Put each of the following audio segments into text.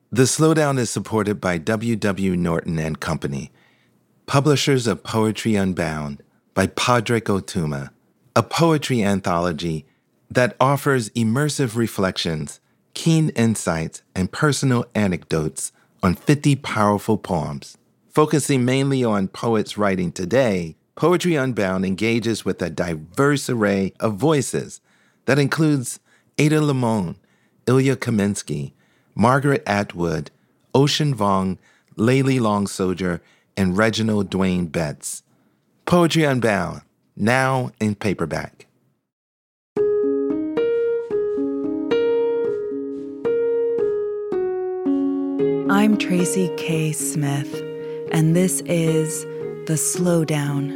The Slowdown is supported by W. W. Norton and Company, publishers of Poetry Unbound by Padraig Ó Tuama, a poetry anthology that offers immersive reflections, keen insights, and personal anecdotes on 50 powerful poems. Focusing mainly on poets writing today, Poetry Unbound engages with a diverse array of voices that includes Ada Limon, Ilya Kaminsky, Margaret Atwood, Ocean Vuong, Layli Long Soldier, and Reginald Dwayne Betts. Poetry Unbound, now in paperback. I'm Tracy K. Smith, and this is The Slowdown.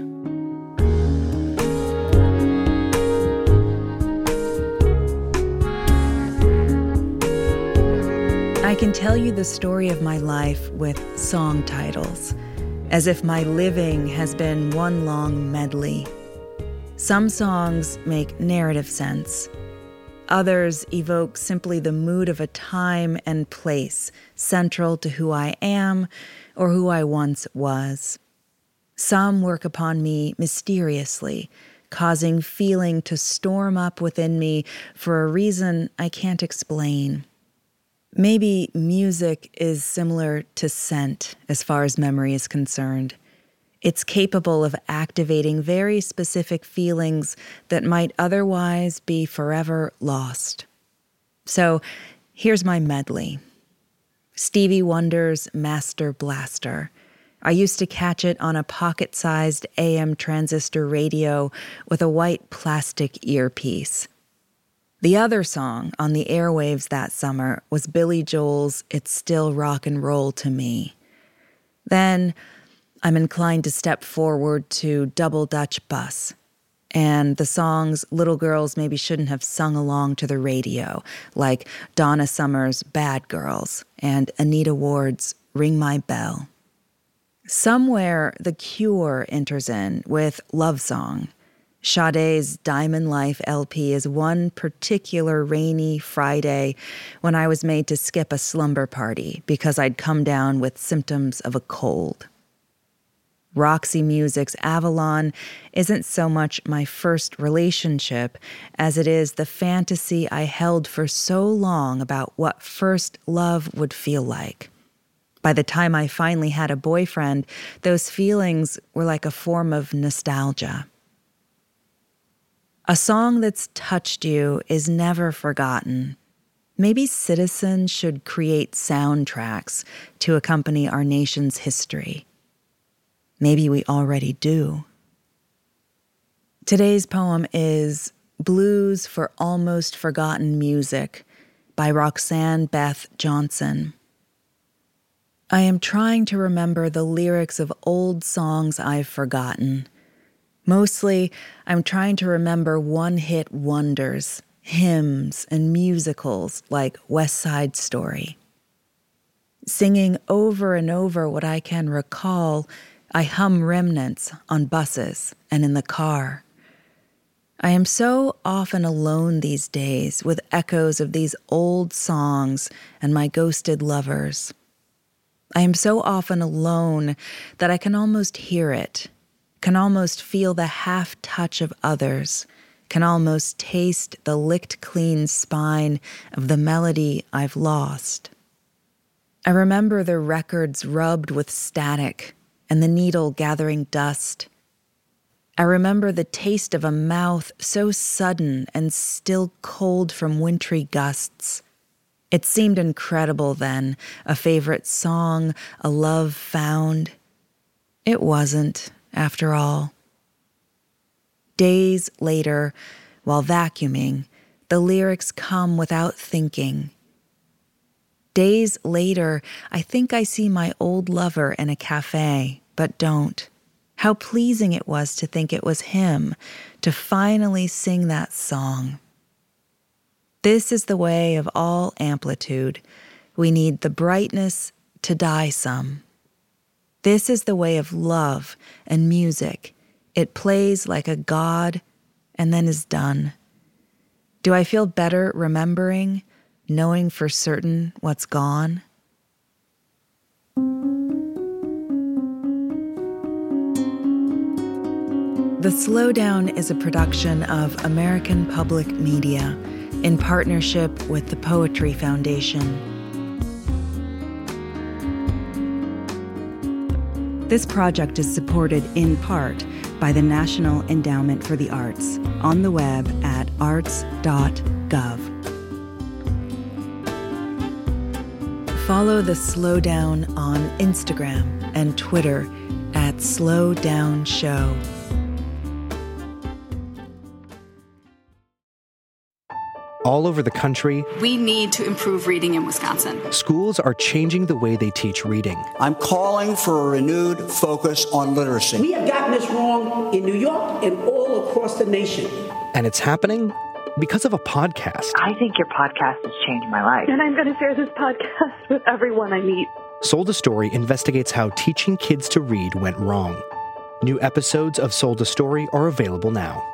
I can tell you the story of my life with song titles, as if my living has been one long medley. Some songs make narrative sense. Others evoke simply the mood of a time and place central to who I am or who I once was. Some work upon me mysteriously, causing feeling to storm up within me for a reason I can't explain. Maybe music is similar to scent as far as memory is concerned. It's capable of activating very specific feelings that might otherwise be forever lost. So here's my medley. Stevie Wonder's Master Blaster. I used to catch it on a pocket-sized AM transistor radio with a white plastic earpiece. The other song on the airwaves that summer was Billy Joel's It's Still Rock and Roll to Me. Then I'm inclined to step forward to Double Dutch Bus and the songs little girls maybe shouldn't have sung along to the radio, like Donna Summer's Bad Girls and Anita Ward's Ring My Bell. Somewhere The Cure enters in with Love Song. Sade's Diamond Life LP is one particular rainy Friday when I was made to skip a slumber party because I'd come down with symptoms of a cold. Roxy Music's Avalon isn't so much my first relationship as it is the fantasy I held for so long about what first love would feel like. By the time I finally had a boyfriend, those feelings were like a form of nostalgia. A song that's touched you is never forgotten. Maybe Citizen should create soundtracks to accompany our nation's history. Maybe we already do. Today's poem is Blues for Almost Forgotten Music by Roxanne Beth Johnson. I am trying to remember the lyrics of old songs I've forgotten. Mostly, I'm trying to remember one-hit wonders, hymns, and musicals like West Side Story. Singing over and over what I can recall, I hum remnants on buses and in the car. I am so often alone these days with echoes of these old songs and my ghosted lovers. I am so often alone that I can almost hear it, can almost feel the half-touch of others, can almost taste the licked clean spine of the melody I've lost. I remember the records rubbed with static and the needle gathering dust. I remember the taste of a mouth so sudden and still cold from wintry gusts. It seemed incredible then, a favorite song, a love found. It wasn't, after all. Days later, while vacuuming, the lyrics come without thinking. Days later, I think I see my old lover in a cafe, but don't. How pleasing it was to think it was him, to finally sing that song. This is the way of all amplitude. We need the brightness to die some. This is the way of love and music. It plays like a god and then is done. Do I feel better remembering, knowing for certain what's gone? The Slowdown is a production of American Public Media in partnership with the Poetry Foundation. This project is supported in part by the National Endowment for the Arts on the web at arts.gov. Follow The Slowdown on Instagram and Twitter at Slowdown Show. All over the country, we need to improve reading in Wisconsin. Schools are changing the way they teach reading. I'm calling for a renewed focus on literacy. We have gotten this wrong in New York and all across the nation. And it's happening because of a podcast. I think your podcast has changed my life. And I'm going to share this podcast with everyone I meet. Sold a Story investigates how teaching kids to read went wrong. New episodes of Sold a Story are available now.